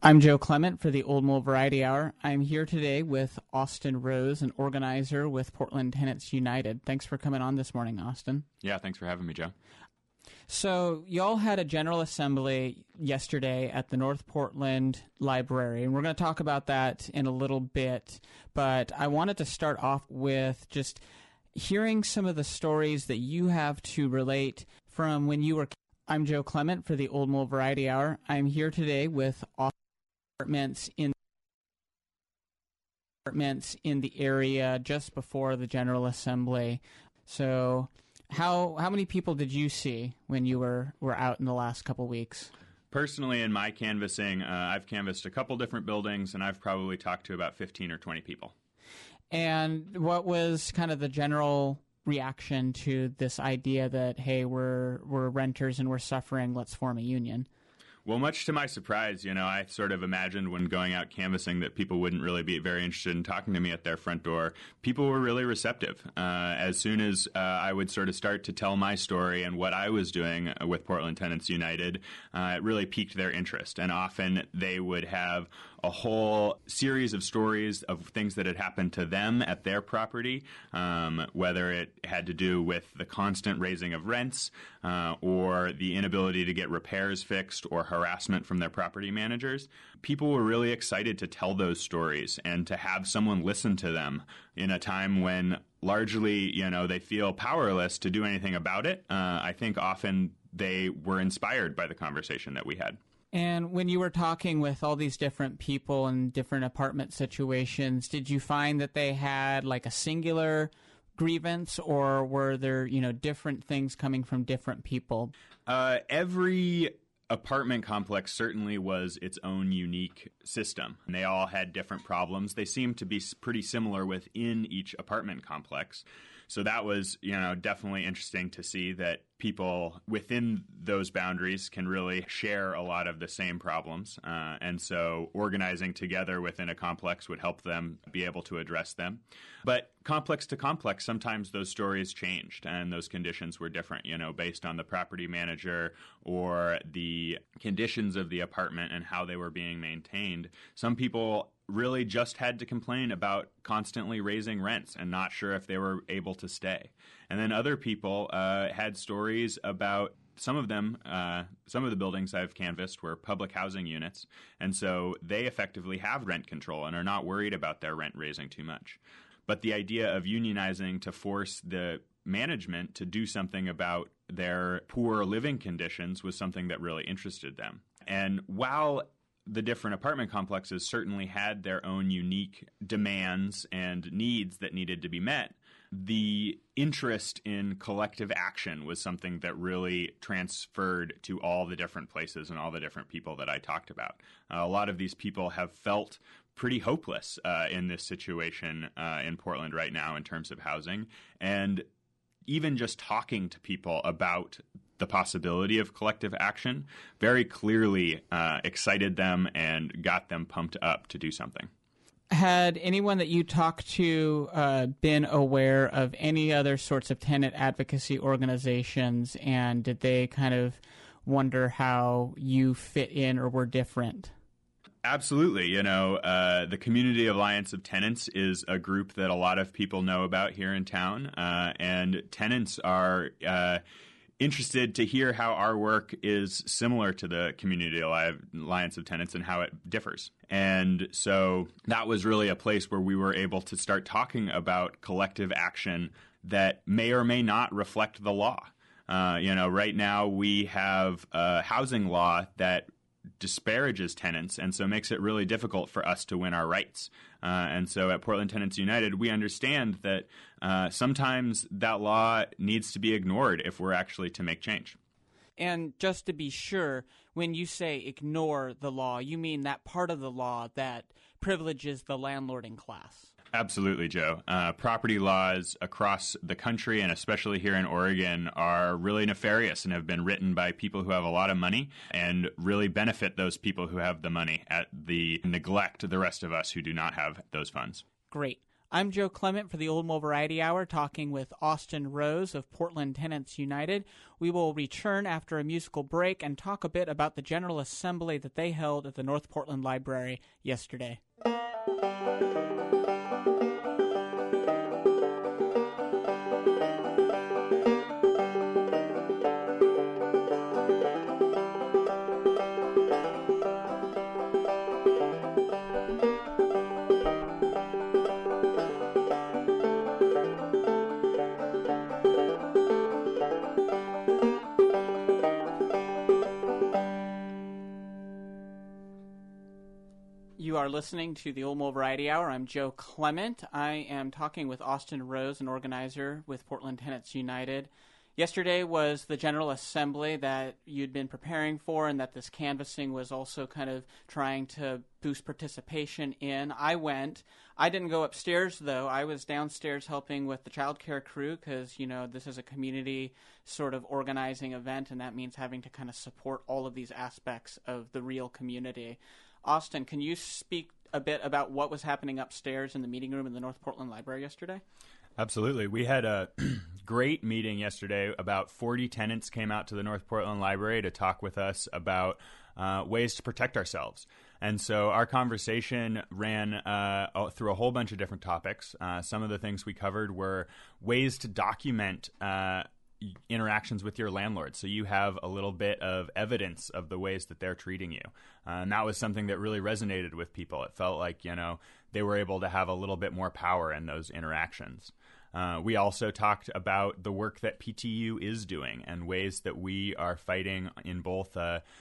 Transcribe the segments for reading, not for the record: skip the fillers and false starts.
I'm Joe Clement for the Old Mole Variety Hour. I'm here today with Austin Rose, an organizer with Portland Tenants United. Thanks for coming on this morning, Austin. Yeah, thanks for having me, Joe. So y'all had a General Assembly yesterday at the North Portland Library, and we're going to talk about that in a little bit. But I wanted to start off with just hearing some of the stories that you have to relate from when you were... I'm Joe Clement for the Old Mole Variety Hour. I'm here today with apartments in the area just before the General Assembly. So how many people did you see when you were out in the last couple weeks? Personally, in my canvassing, I've canvassed a couple different buildings, and I've probably talked to about 15 or 20 people. And what was kind of the general reaction to this idea that, hey, we're renters and we're suffering, let's form a union? Well, much to my surprise, I sort of imagined when going out canvassing that people wouldn't really be very interested in talking to me at their front door. People were really receptive. As soon as I would sort of start to tell my story and what I was doing with Portland Tenants United, it really piqued their interest. And often they would have a whole series of stories of things that had happened to them at their property, whether it had to do with the constant raising of rents or the inability to get repairs fixed or harassment from their property managers. People were really excited to tell those stories and to have someone listen to them in a time when largely, they feel powerless to do anything about it. I think often they were inspired by the conversation that we had. And when you were talking with all these different people in different apartment situations, did you find that they had like a singular grievance, or were there, different things coming from different people? Every apartment complex certainly was its own unique system. And they all had different problems. They seemed to be pretty similar within each apartment complex. So that was, definitely interesting to see that people within those boundaries can really share a lot of the same problems. And so organizing together within a complex would help them be able to address them. But complex to complex, sometimes those stories changed and those conditions were different, based on the property manager or the conditions of the apartment and how they were being maintained. Some people really just had to complain about constantly raising rents and not sure if they were able to stay. And then other people had stories about some of the buildings I've canvassed were public housing units. And so they effectively have rent control and are not worried about their rent raising too much. But the idea of unionizing to force the management to do something about their poor living conditions was something that really interested them. And while the different apartment complexes certainly had their own unique demands and needs that needed to be met, the interest in collective action was something that really transferred to all the different places and all the different people that I talked about. A lot of these people have felt pretty hopeless in this situation in Portland right now in terms of housing. And even just talking to people about the possibility of collective action very clearly excited them and got them pumped up to do something. Had anyone that you talked to been aware of any other sorts of tenant advocacy organizations, and did they kind of wonder how you fit in or were different? Absolutely. The Community Alliance of Tenants is a group that a lot of people know about here in town, and tenants are interested to hear how our work is similar to the Community Alliance of Tenants and how it differs. And so that was really a place where we were able to start talking about collective action that may or may not reflect the law. Right now we have a housing law that disparages tenants and so makes it really difficult for us to win our rights. And so at Portland Tenants United, we understand that sometimes that law needs to be ignored if we're actually to make change. And just to be sure, when you say ignore the law, you mean that part of the law that privileges the landlording class? Absolutely, Joe. Property laws across the country, and especially here in Oregon, are really nefarious and have been written by people who have a lot of money and really benefit those people who have the money at the neglect of the rest of us who do not have those funds. Great. I'm Joe Clement for the Old Mole Variety Hour, talking with Austin Rose of Portland Tenants United. We will return after a musical break and talk a bit about the General Assembly that they held at the North Portland Library yesterday. You are listening to the Old Mole Variety Hour. I'm Joe Clement. I am talking with Austin Rose, an organizer with Portland Tenants United. Yesterday was the General Assembly that you'd been preparing for, and that this canvassing was also kind of trying to boost participation in. I went. I didn't go upstairs, though. I was downstairs helping with the child care crew because, you know, this is a community sort of organizing event, and that means having to kind of support all of these aspects of the real community. Austin, can you speak a bit about what was happening upstairs in the meeting room in the North Portland Library yesterday? Absolutely. We had a great meeting yesterday. About 40 tenants came out to the North Portland Library to talk with us about ways to protect ourselves. And so our conversation ran through a whole bunch of different topics. Some of the things we covered were ways to document interactions with your landlord, so you have a little bit of evidence of the ways that they're treating you. And that was something that really resonated with people. It felt like, you know, they were able to have a little bit more power in those interactions. We also talked about the work that PTU is doing and ways that we are fighting in both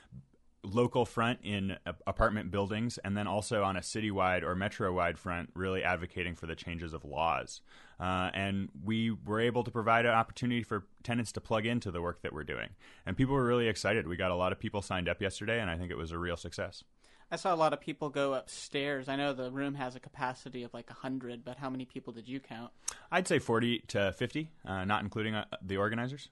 local front in apartment buildings and then also on a citywide or metro-wide front, really advocating for the changes of laws. And we were able to provide an opportunity for tenants to plug into the work that we're doing. And people were really excited. We got a lot of people signed up yesterday, and I think it was a real success. I saw a lot of people go upstairs. I know the room has a capacity of like 100, but how many people did you count? I'd say 40 to 50, not including the organizers.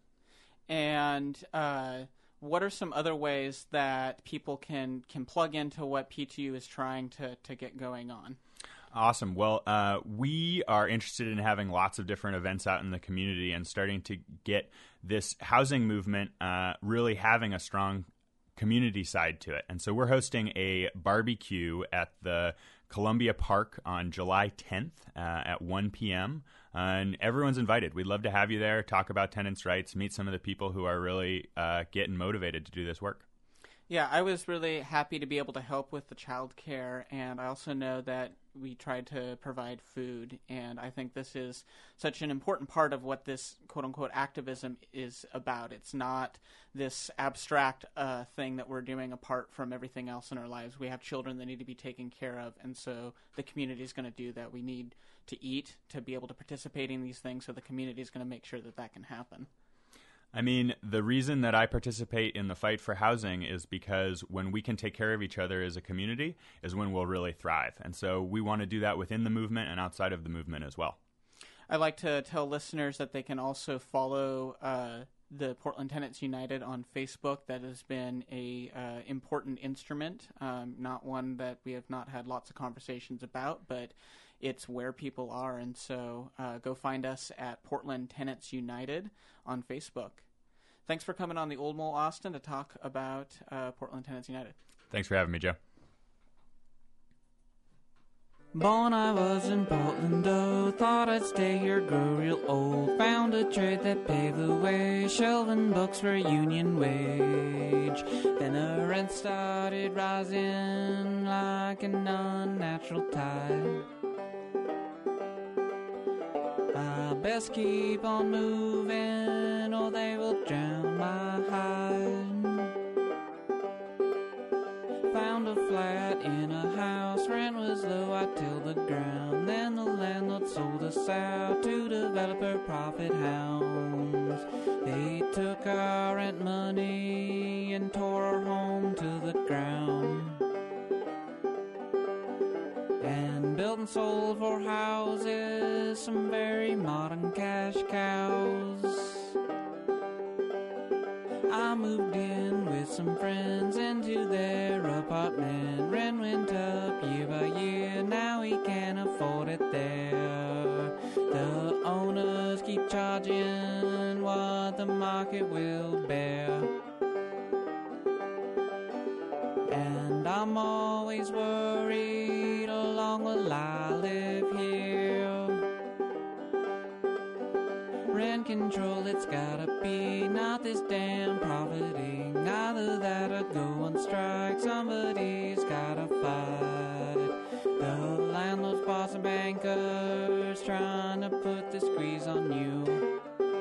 And what are some other ways that people can plug into what PTU is trying to get going on? Awesome. Well, we are interested in having lots of different events out in the community and starting to get this housing movement really having a strong community side to it. And so we're hosting a barbecue at the Columbia Park on July 10th at 1 p.m. And everyone's invited. We'd love to have you there, talk about tenants' rights, meet some of the people who are really getting motivated to do this work. Yeah, I was really happy to be able to help with the child care, and I also know that we tried to provide food, and I think this is such an important part of what this quote-unquote activism is about. It's not this abstract thing that we're doing apart from everything else in our lives. We have children that need to be taken care of, and so the community is going to do that. We need to eat to be able to participate in these things, so the community is going to make sure that that can happen. I mean, the reason that I participate in the fight for housing is because when we can take care of each other as a community is when we'll really thrive. And so we want to do that within the movement and outside of the movement as well. I'd like to tell listeners that they can also follow the Portland Tenants United on Facebook. That has been a important instrument, not one that we have not had lots of conversations about, but it's where people are. And so go find us at Portland Tenants United on Facebook. Thanks for coming on the Old Mole, Austin, to talk about Portland Tenants United. Thanks for having me, Joe. Born I was in Portland, oh, thought I'd stay here, grow real old. Found a trade that paved the way, shelving books for a union wage. Then a rent started rising like an unnatural tide. I best keep on moving, or they will drown my hide. Found a flat in a house, rent was low, I tilled the ground. Then the landlord sold us out to developer profit hounds. They took our rent money and tore our home to the ground. And built and sold for houses, some very modern cash cows. I moved in with some friends into their apartment. Rent went up year by year, now we can't afford it there. owners keep charging what the market will bear. And I'm always worried, how long will I live here? Rent control, it's gotta be, not this damn profiting. Either that or go on strike, somebody's gotta fight. The landlords, boss, and bankers trying to put the squeeze on you.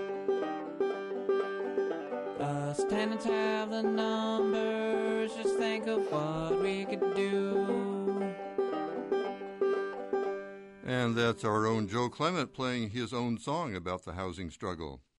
Us tenants have the numbers, just think of what we could do. And that's our own Joe Clement playing his own song about the housing struggle.